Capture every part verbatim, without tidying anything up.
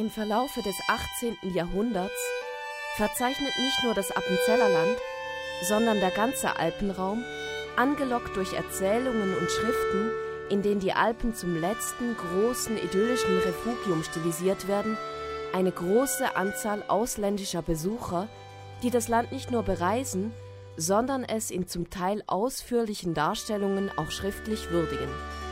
Im Verlaufe des achtzehnten Jahrhunderts verzeichnet nicht nur das Appenzellerland, sondern der ganze Alpenraum, angelockt durch Erzählungen und Schriften, in denen die Alpen zum letzten großen idyllischen Refugium stilisiert werden, eine große Anzahl ausländischer Besucher, die das Land nicht nur bereisen, sondern es in zum Teil ausführlichen Darstellungen auch schriftlich würdigen.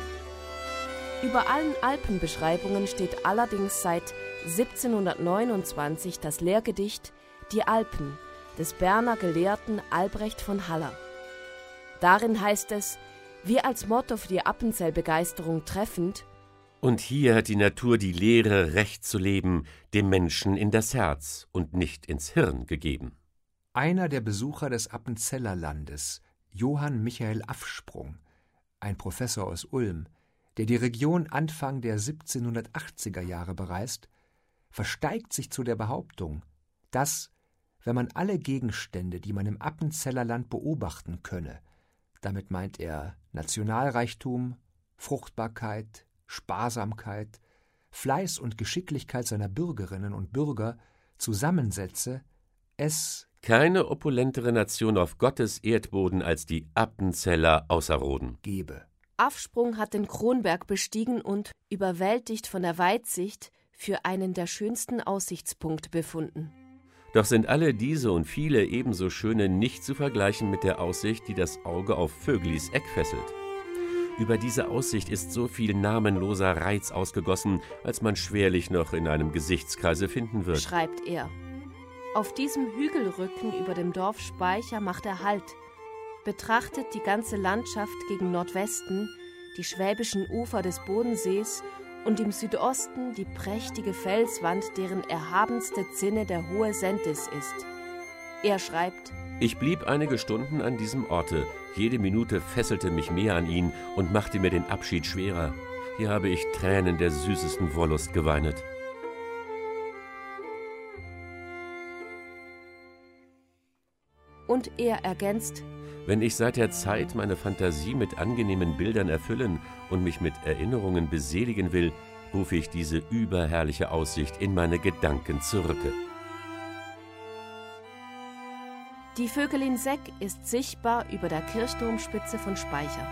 Über allen Alpenbeschreibungen steht allerdings seit siebzehnhundertneunundzwanzig das Lehrgedicht »Die Alpen« des Berner Gelehrten Albrecht von Haller. Darin heißt es, wie als Motto für die Appenzell-Begeisterung treffend: Und hier hat die Natur die Lehre, recht zu leben, dem Menschen in das Herz und nicht ins Hirn gegeben. Einer der Besucher des Appenzeller Landes, Johann Michael Affsprung, ein Professor aus Ulm, der die Region Anfang der siebzehnhundertachtziger Jahre bereist, versteigt sich zu der Behauptung, dass, wenn man alle Gegenstände, die man im Appenzeller Land beobachten könne, damit meint er Nationalreichtum, Fruchtbarkeit, Sparsamkeit, Fleiß und Geschicklichkeit seiner Bürgerinnen und Bürger zusammensetze, es keine opulentere Nation auf Gottes Erdboden als die Appenzeller Ausserrhoden gebe. Affsprung hat den Kronberg bestiegen und, überwältigt von der Weitsicht, für einen der schönsten Aussichtspunkte befunden. Doch sind alle diese und viele ebenso schöne nicht zu vergleichen mit der Aussicht, die das Auge auf Vöglis Eck fesselt. Über diese Aussicht ist so viel namenloser Reiz ausgegossen, als man schwerlich noch in einem Gesichtskreise finden wird, schreibt er. Auf diesem Hügelrücken über dem Dorf Speicher macht er Halt, betrachtet die ganze Landschaft gegen Nordwesten, die schwäbischen Ufer des Bodensees und im Südosten die prächtige Felswand, deren erhabenste Zinne der hohe Sentis ist. Er schreibt: Ich blieb einige Stunden an diesem Orte. Jede Minute fesselte mich mehr an ihn und machte mir den Abschied schwerer. Hier habe ich Tränen der süßesten Wollust geweinet. Und er ergänzt: Wenn ich seit der Zeit meine Fantasie mit angenehmen Bildern erfüllen und mich mit Erinnerungen beseligen will, rufe ich diese überherrliche Aussicht in meine Gedanken zurücke. Die Vögelin-Seck ist sichtbar über der Kirchturmspitze von Speicher.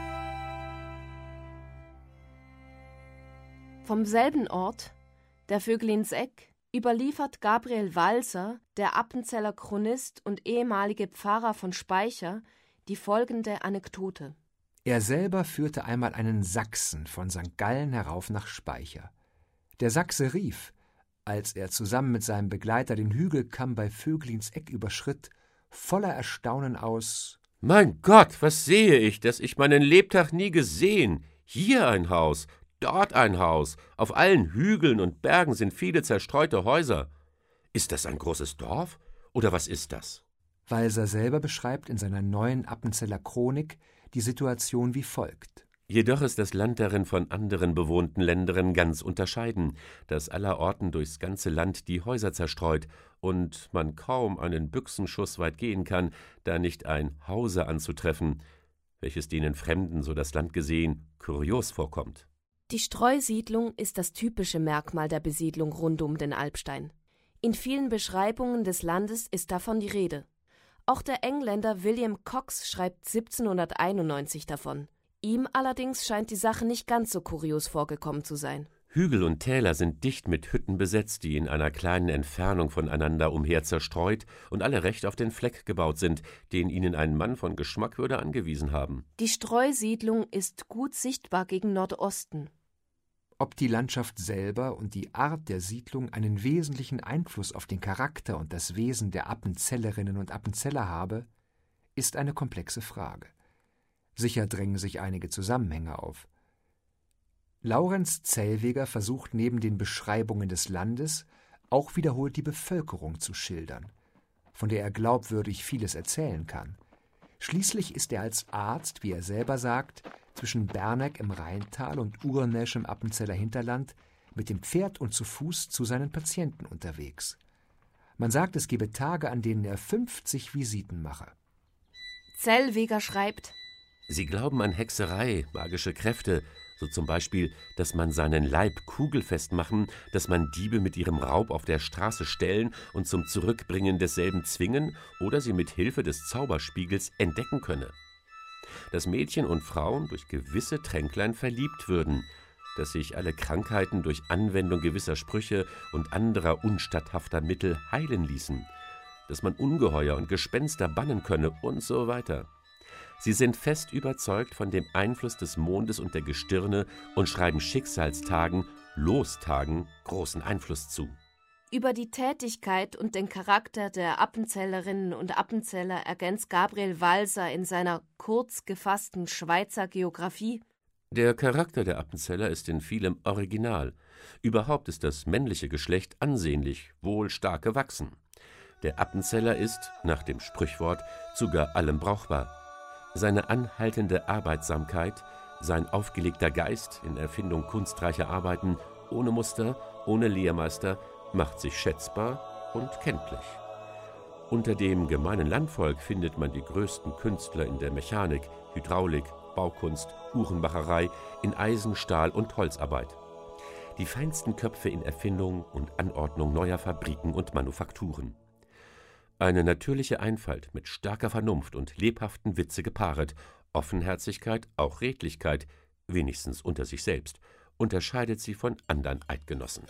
Vom selben Ort, der Vögelin-Seck, überliefert Gabriel Walser, der Appenzeller Chronist und ehemalige Pfarrer von Speicher, die folgende Anekdote. Er selber führte einmal einen Sachsen von Sankt Gallen herauf nach Speicher. Der Sachse rief, als er zusammen mit seinem Begleiter den Hügelkamm bei Vöglins Eck überschritt, voller Erstaunen aus: Mein Gott, was sehe ich, das ich meinen Lebtag nie gesehen! Hier ein Haus, dort ein Haus, auf allen Hügeln und Bergen sind viele zerstreute Häuser. Ist das ein großes Dorf, oder was ist das? Walser selber beschreibt in seiner neuen Appenzeller Chronik die Situation wie folgt. Jedoch ist das Land darin von anderen bewohnten Ländern ganz unterscheiden, das allerorten durchs ganze Land die Häuser zerstreut und man kaum einen Büchsenschuss weit gehen kann, da nicht ein Hause anzutreffen, welches denen Fremden, so das Land gesehen, kurios vorkommt. Die Streusiedlung ist das typische Merkmal der Besiedlung rund um den Alpstein. In vielen Beschreibungen des Landes ist davon die Rede. Auch der Engländer William Cox schreibt siebzehnhunderteinundneunzig davon. Ihm allerdings scheint die Sache nicht ganz so kurios vorgekommen zu sein. Hügel und Täler sind dicht mit Hütten besetzt, die in einer kleinen Entfernung voneinander umher zerstreut und alle recht auf den Fleck gebaut sind, den ihnen ein Mann von Geschmack würde angewiesen haben. Die Streusiedlung ist gut sichtbar gegen Nordosten. Ob die Landschaft selber und die Art der Siedlung einen wesentlichen Einfluss auf den Charakter und das Wesen der Appenzellerinnen und Appenzeller habe, ist eine komplexe Frage. Sicher drängen sich einige Zusammenhänge auf. Laurenz Zellweger versucht neben den Beschreibungen des Landes auch wiederholt die Bevölkerung zu schildern, von der er glaubwürdig vieles erzählen kann. Schließlich ist er als Arzt, wie er selber sagt, zwischen Berneck im Rheintal und Urnäsch im Appenzeller Hinterland mit dem Pferd und zu Fuß zu seinen Patienten unterwegs. Man sagt, es gebe Tage, an denen er fünfzig Visiten mache. Zellweger schreibt: Sie glauben an Hexerei, magische Kräfte, So zum Beispiel, dass man seinen Leib kugelfest machen, dass man Diebe mit ihrem Raub auf der Straße stellen und zum Zurückbringen desselben zwingen oder sie mit Hilfe des Zauberspiegels entdecken könne. Dass Mädchen und Frauen durch gewisse Tränklein verliebt würden, dass sich alle Krankheiten durch Anwendung gewisser Sprüche und anderer unstatthafter Mittel heilen ließen, dass man Ungeheuer und Gespenster bannen könne und so weiter. Sie sind fest überzeugt von dem Einfluss des Mondes und der Gestirne und schreiben Schicksalstagen, Lostagen großen Einfluss zu. Über die Tätigkeit und den Charakter der Appenzellerinnen und Appenzeller ergänzt Gabriel Walser in seiner kurz gefassten Schweizer Geographie: Der Charakter der Appenzeller ist in vielem original. Überhaupt ist das männliche Geschlecht ansehnlich, wohl stark gewachsen. Der Appenzeller ist, nach dem Sprichwort, zu gar allem brauchbar. Seine anhaltende Arbeitsamkeit, sein aufgelegter Geist in Erfindung kunstreicher Arbeiten, ohne Muster, ohne Lehrmeister, macht sich schätzbar und kenntlich. Unter dem gemeinen Landvolk findet man die größten Künstler in der Mechanik, Hydraulik, Baukunst, Uhrenmacherei, in Eisen-, Stahl- und Holzarbeit. Die feinsten Köpfe in Erfindung und Anordnung neuer Fabriken und Manufakturen. Eine natürliche Einfalt mit starker Vernunft und lebhaften Witze gepaaret, Offenherzigkeit, auch Redlichkeit, wenigstens unter sich selbst, unterscheidet sie von andern Eidgenossen.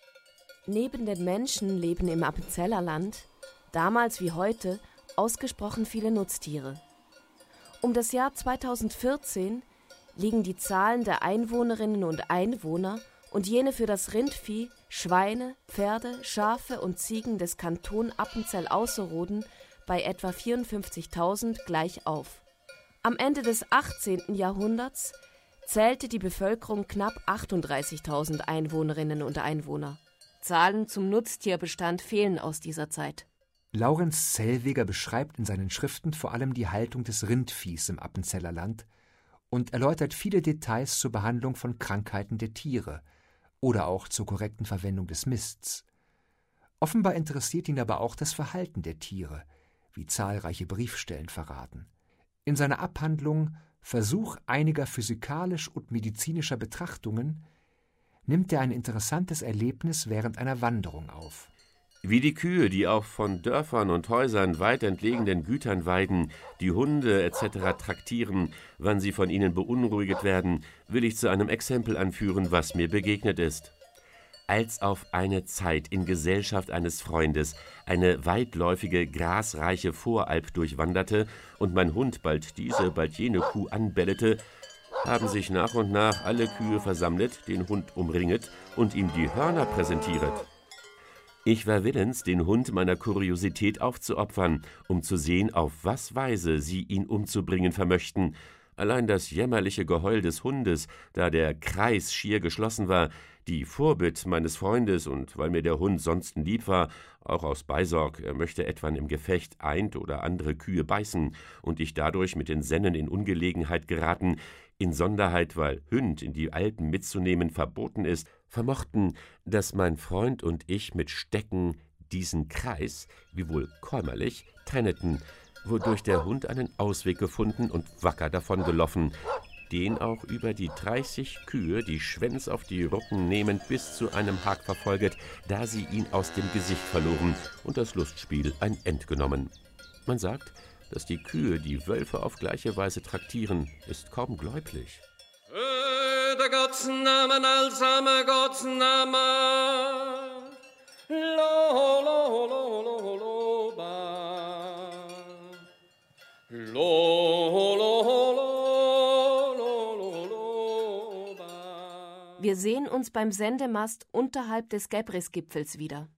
Neben den Menschen leben im Appenzellerland, damals wie heute, ausgesprochen viele Nutztiere. Um das Jahr zweitausendvierzehn liegen die Zahlen der Einwohnerinnen und Einwohner und jene für das Rindvieh, Schweine, Pferde, Schafe und Ziegen des Kanton Appenzell-Ausserrhoden bei etwa vierundfünfzigtausend gleich auf. Am Ende des achtzehnten Jahrhunderts zählte die Bevölkerung knapp achtunddreißigtausend Einwohnerinnen und Einwohner. Zahlen zum Nutztierbestand fehlen aus dieser Zeit. Laurenz Zellweger beschreibt in seinen Schriften vor allem die Haltung des Rindviehs im Appenzellerland und erläutert viele Details zur Behandlung von Krankheiten der Tiere oder auch zur korrekten Verwendung des Mists. Offenbar interessiert ihn aber auch das Verhalten der Tiere, wie zahlreiche Briefstellen verraten. In seiner Abhandlung »Versuch einiger physikalisch und medizinischer Betrachtungen« nimmt er ein interessantes Erlebnis während einer Wanderung auf. Wie die Kühe, die auch von Dörfern und Häusern weit entlegenen Gütern weiden, die Hunde et cetera traktieren, wann sie von ihnen beunruhigt werden, will ich zu einem Exempel anführen, was mir begegnet ist. Als auf eine Zeit in Gesellschaft eines Freundes eine weitläufige, grasreiche Voralp durchwanderte und mein Hund bald diese, bald jene Kuh anbellete, haben sich nach und nach alle Kühe versammelt, den Hund umringet und ihm die Hörner präsentieret. Ich war willens, den Hund meiner Kuriosität aufzuopfern, um zu sehen, auf was Weise sie ihn umzubringen vermöchten. Allein das jämmerliche Geheul des Hundes, da der Kreis schier geschlossen war, die Vorbitt meines Freundes und weil mir der Hund sonsten lieb war, auch aus Beisorg, er möchte etwann im Gefecht eint oder andere Kühe beißen und ich dadurch mit den Sennen in Ungelegenheit geraten, insonderheit, weil Hünd in die Alpen mitzunehmen verboten ist, vermochten, dass mein Freund und ich mit Stecken diesen Kreis, wiewohl käumerlich, trenneten, wodurch der Hund einen Ausweg gefunden und wacker davongelaufen, den auch über die dreißig Kühe, die Schwänz auf die Rucken nehmend, bis zu einem Hag verfolget, da sie ihn aus dem Gesicht verloren und das Lustspiel ein End genommen. Man sagt, dass die Kühe die Wölfe auf gleiche Weise traktieren, ist kaum gläublich. Der Gottesnamen, allsamer Gottesnamen, lo, lo, lo, lo, lo, ba. Lo, lo, lo, lo, lo, lo, ba. Wir sehen uns beim Sendemast unterhalb des Gebris-Gipfels wieder.